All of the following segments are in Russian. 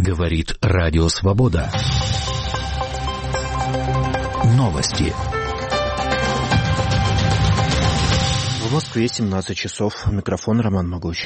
Говорит Радио Свобода. Новости. В Москве 17 часов. Микрофон Роман Могучий.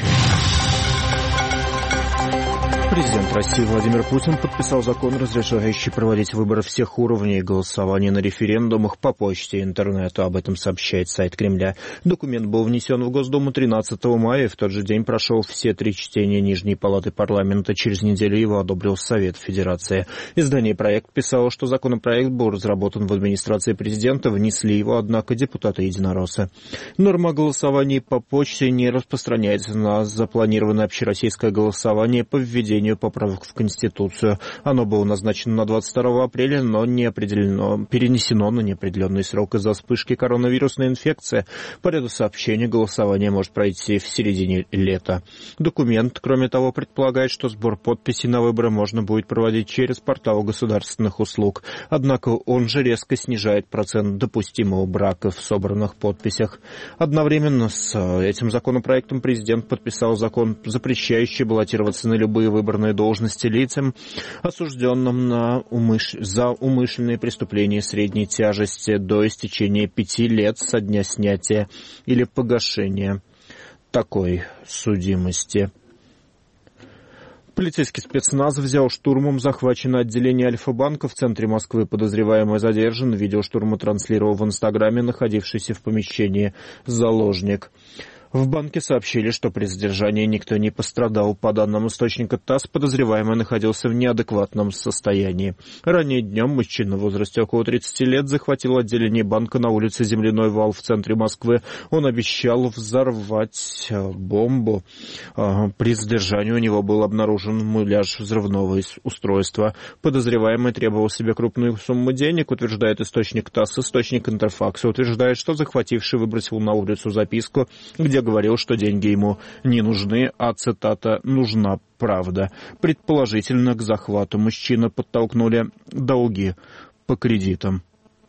Президент России Владимир Путин подписал закон, разрешающий проводить выборы всех уровней голосования на референдумах по почте и интернету. Об этом сообщает сайт Кремля. Документ был внесен в Госдуму 13 мая и в тот же день прошел все 3 чтения Нижней палаты парламента. Через неделю его одобрил Совет Федерации. Издание «Проект» писало, что законопроект был разработан в администрации президента, внесли его, однако, депутаты-единороссы. Норма голосования по почте не распространяется на запланированное общероссийское голосование по введению поправок в Конституцию. Оно было назначено на 22 апреля, но перенесено на неопределенный срок из-за вспышки коронавирусной инфекции. По ряду сообщений голосование может пройти в середине лета. Документ, кроме того, предполагает, что сбор подписей на выборы можно будет проводить через портал государственных услуг. Однако он же резко снижает процент допустимого брака в собранных подписях. Одновременно с этим законопроектом президент подписал закон, запрещающий баллотироваться на любые выборные должности лицам, осужденным за умышленные преступления средней тяжести до истечения 5 лет со дня снятия или погашения такой судимости. Полицейский спецназ взял штурмом захваченное отделение Альфа-банка в центре Москвы. Подозреваемый задержан. Видео штурма транслировал в Инстаграме находившийся в помещении заложник. В банке сообщили, что при задержании никто не пострадал. По данным источника ТАСС, подозреваемый находился в неадекватном состоянии. Ранее днем мужчина в возрасте около 30 лет захватил отделение банка на улице Земляной вал в центре Москвы. Он обещал взорвать бомбу. При задержании у него был обнаружен муляж взрывного устройства. Подозреваемый требовал себе крупную сумму денег, утверждает источник ТАСС. Источник Интерфакса утверждает, что захвативший выбросил на улицу записку, где говорил, что деньги ему не нужны, а, цитата, «нужна правда». Предположительно, к захвату мужчины подтолкнули долги по кредитам.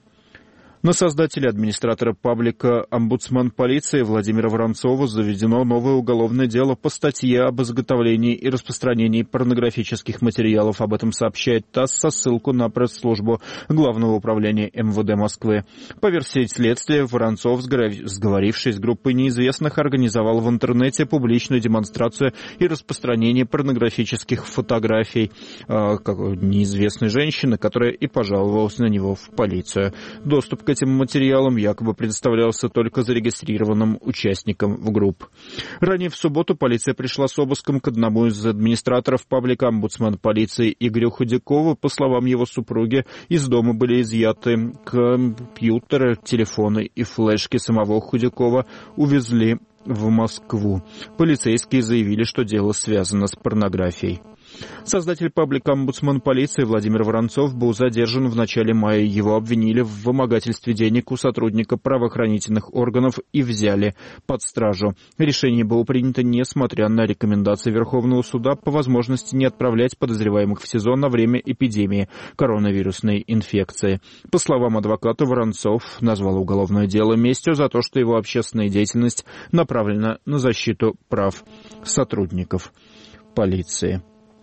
На создателя администратора паблика «Омбудсман полиции» Владимира Воронцова заведено новое уголовное дело по статье об изготовлении и распространении порнографических материалов. Об этом сообщает ТАСС со ссылку на пресс-службу Главного управления МВД Москвы. По версии следствия, Воронцов, сговорившись с группой неизвестных, организовал в интернете публичную демонстрацию и распространение порнографических фотографий неизвестной женщины, которая и пожаловалась на него в полицию. Доступ к этим материалам якобы предоставлялся только зарегистрированным участникам в групп. Ранее в субботу полиция пришла с обыском к одному из администраторов паблика «Омбудсман полиции» Игорю Худякову. По словам его супруги, из дома были изъяты компьютеры, телефоны и флешки самого Худякова, увезли в Москву. Полицейские заявили, что дело связано с порнографией. Создатель паблика «Омбудсман полиции» Владимир Воронцов был задержан в начале мая. Его обвинили в вымогательстве денег у сотрудника правоохранительных органов и взяли под стражу. Решение было принято несмотря на рекомендации Верховного суда по возможности не отправлять подозреваемых в СИЗО на время эпидемии коронавирусной инфекции. По словам адвоката, Воронцов назвал уголовное дело местью за то, что его общественная деятельность направлена на защиту прав сотрудников полиции.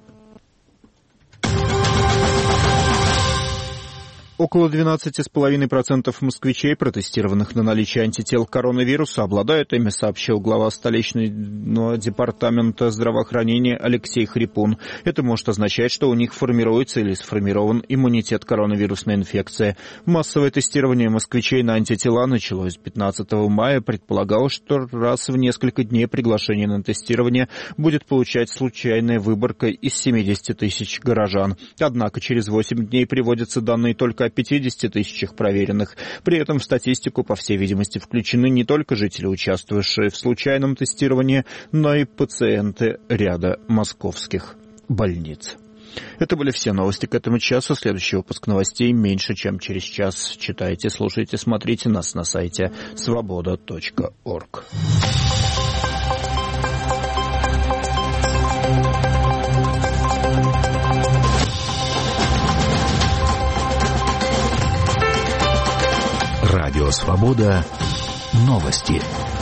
Около 12,5% москвичей, протестированных на наличие антител коронавируса, обладают ими, сообщил глава столичного департамента здравоохранения Алексей Хрипун. Это может означать, что у них формируется или сформирован иммунитет к коронавирусной инфекции. Массовое тестирование москвичей на антитела началось 15 мая. Предполагалось, что раз в несколько дней приглашение на тестирование будет получать случайная выборка из 70 тысяч горожан. Однако через 8 дней приводятся данные только о 50 тысячах проверенных. При этом в статистику, по всей видимости, включены не только жители, участвовавшие в случайном тестировании, но и пациенты ряда московских больниц. Это были все новости к этому часу. Следующий выпуск новостей меньше, чем через час. Читайте, слушайте, смотрите нас на сайте svoboda.org. Радио «Свобода». Новости.